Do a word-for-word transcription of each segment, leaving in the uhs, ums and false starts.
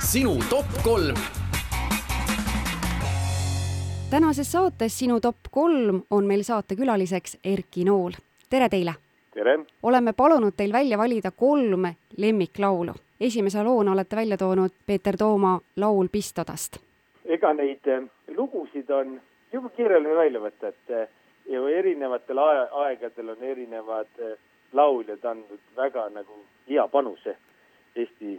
sinu top kolm. Tänases saates Sinu top kolm on meil saatekülaliseks Erki Nool. Tere teile! Tere! Oleme palunud teil välja valida kolm lemmiklaulu. Esimese loona olete välja toonud Peeter Tooma laul Pistodast. Ega neid lugusid on juba keeruline välja võtta, et ju erinevatel aegadel on erinevad lauljad andnud väga nagu hea panuse Eesti,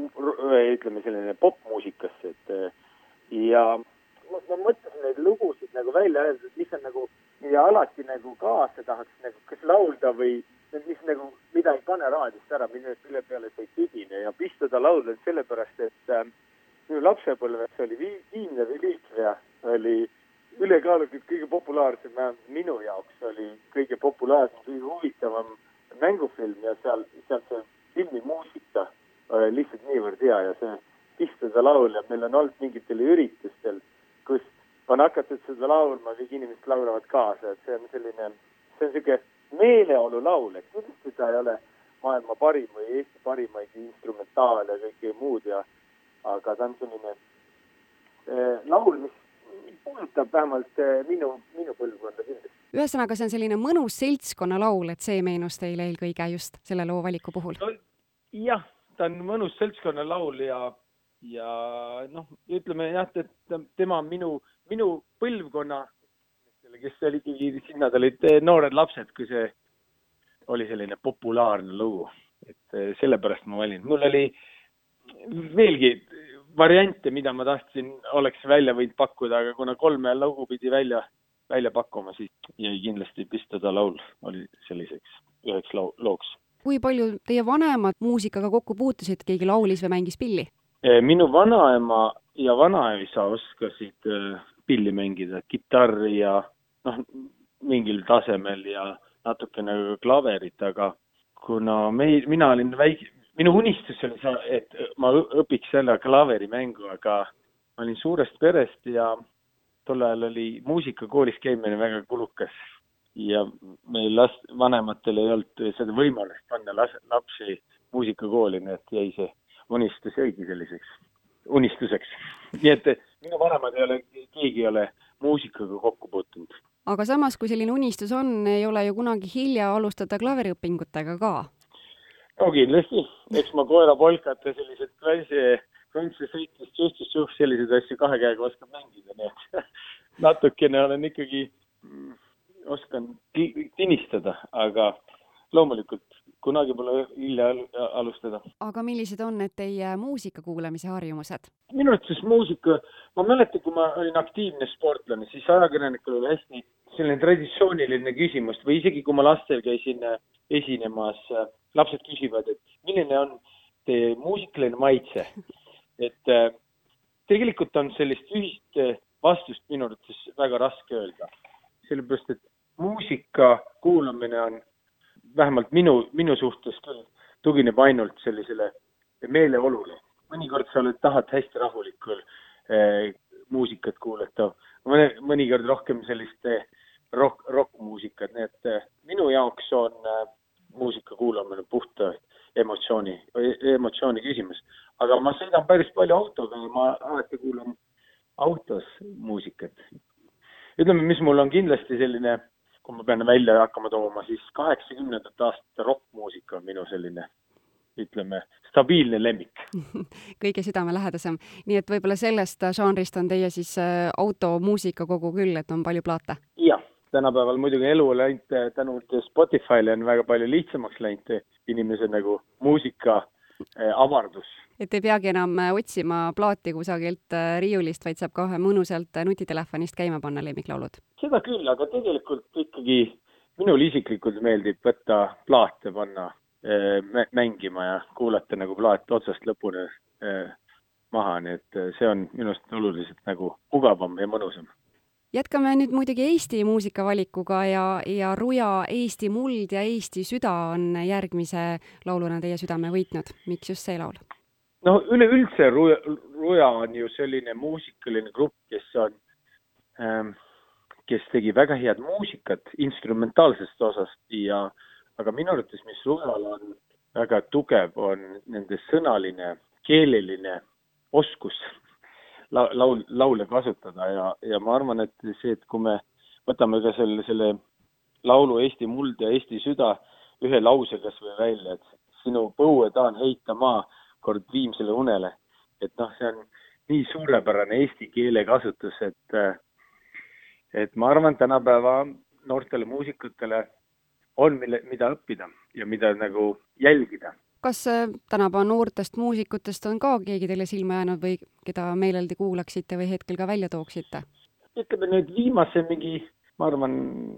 ütleme selline popmuusikasse, et ja ma mõtlesin neid lugusid nagu välja öelda, mis on nagu, mida alati nagu kaasa tahaks nagu kas laulda või mis nagu, mida ei pane raadist ära, mille peale see ei tüdine ja Pistoda laulda sellepärast, et äh, minu lapsepõlves oli Viimne Reliikvia, oli ülekaalukalt kõige populaarsem, minu jaoks oli kõige populaarsem, kõige huvitavam mängufilm ja seal, seal see filmi muusika oli lihtsalt niivõrd hea ja see Pistoda laul ja meil on olnud mingitel üritustel, kus on hakatud seda laulma, kõik inimesed laulavad kaasa, et see on selline, see on selline meeleolu laul, et kindlasti ta ei ole maailma parim või Eesti parimaid instrumentaale ja kõike muud, ja, aga ta on selline eh, laul, mis puudutab vähemalt eh, minu, minu põlvkonda kindlasti. Ühesõnaga, see on selline mõnus seltskonna laul, et see meenus teile eelkõige just selle loo valiku puhul. No, jah, ta on mõnus seltskonna laul ja Ja noh, ütleme jah, et tema on minu, minu põlvkonna, kes oligi, sinna olid noored lapsed, kui see oli selline populaarne lugu. Et sellepärast ma valin. Mul oli veelgi variante, mida ma tahtsin, oleks välja võinud pakkuda, aga kuna kolme lugu pidi välja, välja pakkuma, siis jäi kindlasti Pistoda laul oli selliseks üheks looks. Kui palju teie vanemad muusikaga kokku puutusid, keegi laulis või mängis pilli? Minu vanaema ja vanaisa oskasid pilli mängida, kitarri ja noh, mingil tasemel ja natuke nagu klaverit, aga kuna mei, mina olin väike, minu unistus oli, et ma õpiks selle klaverimängu, aga ma olin suurest perest ja tol ajal oli muusikakoolis käimine väga kulukas ja meil last, vanematel ei olnud seda võimalust panna las, lapsi muusikakooli, nii et jäi see unistus jäigi selliseks unistuseks. Nii et minu vanemad ei ole, keegi ei ole muusikaga kokku puutunud. Aga samas, kui selline unistus on, ei ole ju kunagi hilja alustada klaveriõpingutega ka? No kindlasti. Eks ma koera polkata sellised klassi, krantsi sõitmist, suhtus suht sellised asju kahe käega oskab mängida. Nii et natukene olen ikkagi, oskan tinistada, aga loomulikult kunagi pole hilja alustada. Aga millised on need teie muusika kuulamise harjumused? Minu arvates muusika, ma mäletan, kui ma olin aktiivne sportlane, siis ajakirjanikul oli hästi selline traditsiooniline küsimus või isegi kui ma lastel käisin esinemas, lapsed küsivad, et milline on teie muusikaline maitse. Et tegelikult on sellist ühist vastust minu arvates väga raske öelda. Sellepärast, et muusika kuulamine on vähemalt minu, minu suhtes küll tugineb ainult sellisele meeleolule. Mõnikord sa oled, tahad hästi rahulikul eh, muusikat kuulata, mõni, mõnikord rohkem sellist eh, rock, rockmuusikat, nii et eh, minu jaoks on eh, muusika kuulamine puhta emotsiooni, emotsiooni küsimus. Aga ma sõidan päris palju autoga ja ma alati kuulan autos muusikat. Ütleme, mis mul on kindlasti selline, kui ma pean välja hakkama tooma, siis kaheksakümnendate aastate rockmuusika on minu selline, ütleme, stabiilne lemmik. Kõige südamelähedasem. Nii et võib-olla sellest žanrist on teie siis automuusika kogu küll, et on palju plaate? Jah, tänapäeval muidugi elu läinud tänu Spotify'le on väga palju lihtsamaks läinud inimese nagu muusika avardus. Et ei peagi enam otsima plaati kusagilt riiulist, vaid saab kohe mõnusalt nutitelefonist käima panna lemmiklaulud. Seda küll, aga tegelikult ikkagi minul isiklikult meeldib võtta plaate panna äh, mängima ja kuulata nagu plaat otsast lõpuni äh, maha, nii et see on minust oluliselt nagu mugavam ja mõnusam. Jätkame nüüd muidugi Eesti muusikavalikuga ja, ja Ruja Eesti muld ja Eesti süda on järgmise lauluna teie südame võitnud. Miks just see laul? No üleüldse Ruja, Ruja on ju selline muusikaline grupp, kes on, ähm, kes tegi väga head muusikat instrumentaalsest osast ja, aga minu arvates, mis Rujal on väga tugev, on nende sõnaline, keeleline oskus la, laul, laule kasutada ja, ja ma arvan, et see, et kui me võtame ka selle, selle laulu Eesti muld ja Eesti süda ühe lause kas või välja, et sinu põue tahan heita maa kord viimsele unele. Et noh, see on nii suurepärane eesti keele kasutus, et, et ma arvan, tänapäeva noortele muusikutele on mille, mida õppida ja mida nagu jälgida. Kas tänapäeva noortest muusikutest on ka keegi teile silma jäänud või keda meeleldi kuulaksite või hetkel ka välja tooksite? Ütleme nüüd viimase mingi, ma arvan,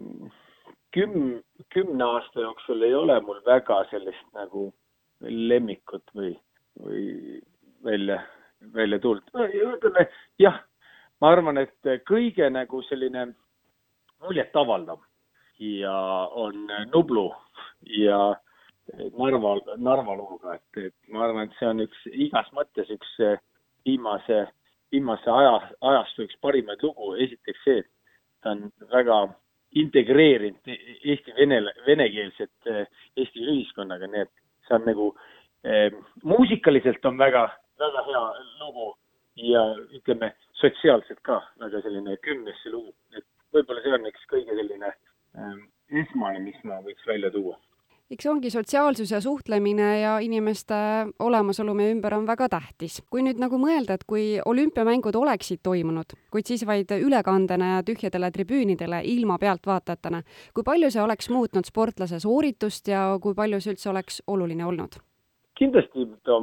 küm, kümne aasta jooksul ei ole mul väga sellist nagu lemmikut või, või välja, välja tulnud. Ütleme, jah, ma arvan, et kõige nagu selline muljet avaldav ja on Nublu ja Narva, Narva looga, et, et ma arvan, et see on üks igas mõttes üks viimase, viimase aja, ajastu üks parimaid lugu. Esiteks see, et ta on väga integreerinud Eesti vene, venekeelset Eesti ühiskonnaga, nii et see on nagu eh, muusikaliselt on väga, väga hea lugu ja ütleme sotsiaalselt ka väga selline kümnesse lugu. Et võib-olla see on üks kõige selline eh, esmane, mis ma võiks välja tuua. Eks ongi sotsiaalsus ja suhtlemine ja inimeste olemasolu meie ümber on väga tähtis. Kui nüüd nagu mõelda, et kui olümpiamängud oleksid toimunud, kuid siis vaid ülekandena ja tühjadele tribüünidele ilma pealtvaatajatena, kui palju see oleks muutnud sportlase sooritust ja kui palju see üldse oleks oluline olnud? Kindlasti ta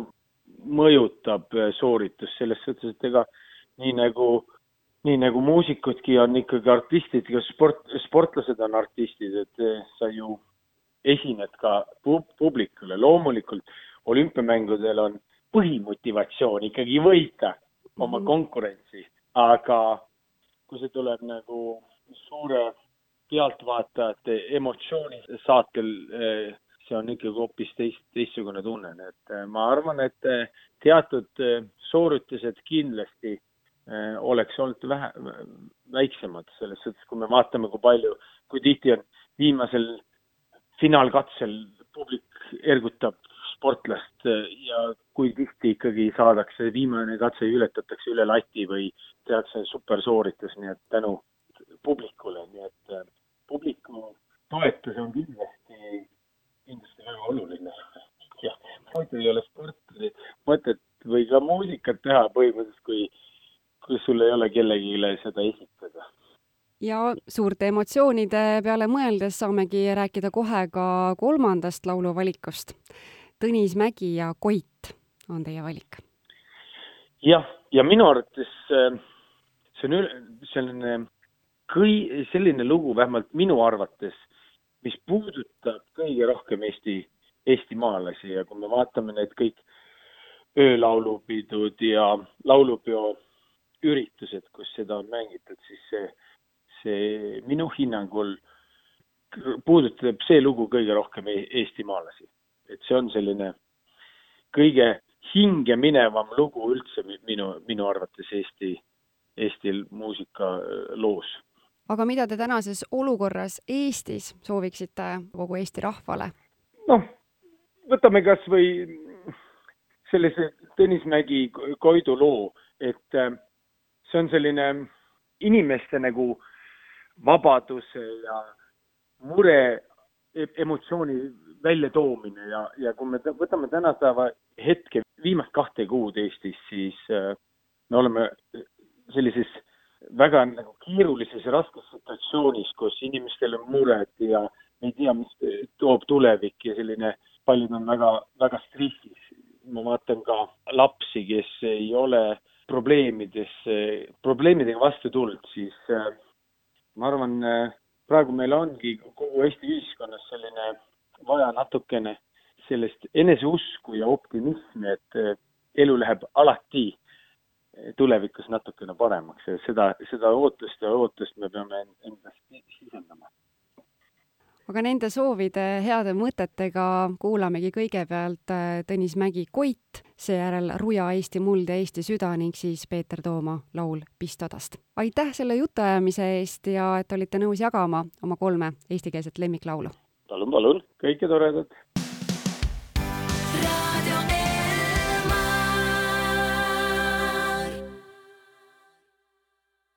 mõjutab sooritust selles suhtes, et ega nii nagu, nii nagu muusikudki on ikkagi artistid ja sport, sportlased on artistid, et sa ju esined ka publikule. Loomulikult olümpiamängudel on põhimotivatsioon ikkagi võita oma mm-hmm. konkurentsi, aga kui see tuleb nagu suure pealtvaatajate emotsiooni saatel, see on ikkagi hoopis teist, teistsugune tunne. Et ma arvan, et teatud sooritused kindlasti oleks olnud vähe, väiksemad selles suhtes, kui me vaatame, kui palju, kui tihti on viimasel finaalkatsel publik ergutab sportlast ja kui tihti ikkagi saadakse viimane katse ületatakse üle lati või tehakse supersooritus, nii et tänu publikule, nii et publiku toetus on kindlasti, kindlasti väga oluline. Ja muidu ei ole sporti mõtet või ka muusikat teha põhimõtteliselt, kui, kui sul ei ole kellegile seda esitada. Ja suurte emotsioonide peale mõeldes saamegi rääkida kohe ka kolmandast lauluvalikust. Tõnis Mägi ja Koit on teie valik. Jah, ja minu arvates see on üle, selline, kõi, selline lugu, vähemalt minu arvates, mis puudutab kõige rohkem Eesti, Eesti maalasi ja kui me vaatame need kõik öölaulupidud ja laulupeo üritused, kus seda on mängitud, siis see see minu hinnangul puudutab see lugu kõige rohkem Eesti maalasi. Et see on selline kõige hinge minevam lugu üldse minu, minu arvates Eesti, Eesti muusika loos. Aga mida te tänases olukorras Eestis sooviksite kogu Eesti rahvale? Noh, võtame kas või sellise Tõnis Mägi Koidu loo, et see on selline inimeste nagu vabaduse ja mure emotsiooni välja toomine ja, ja kui me võtame tänapäeva hetke viimast kahte kuud Eestis, siis me oleme sellises väga nagu keerulises ja raskes situatsioonis, kus inimestel on mured ja ei tea, mis toob tulevik ja selline, paljud on väga, väga stressis. Ma vaatan ka lapsi, kes ei ole probleemides, probleemidega vastu tulnud, siis ma arvan, praegu meil ongi kogu Eesti ühiskonnas selline vaja natukene sellest eneseusku ja optimismi, et elu läheb alati tulevikus natukene paremaks ja seda, seda ootust ja ootust me peame endast sisendama. Aga nende soovide heade mõtetega kuulamegi kõigepealt Tõnis Mägi Koit, seejärel Ruja Eesti muld ja Eesti süda ning siis Peeter Tooma laul Pistodast. Aitäh selle jutuajamise eest ja et olite nõus jagama oma kolme eestikeelset lemmiklaulu. Palun, palun, kõike toredat!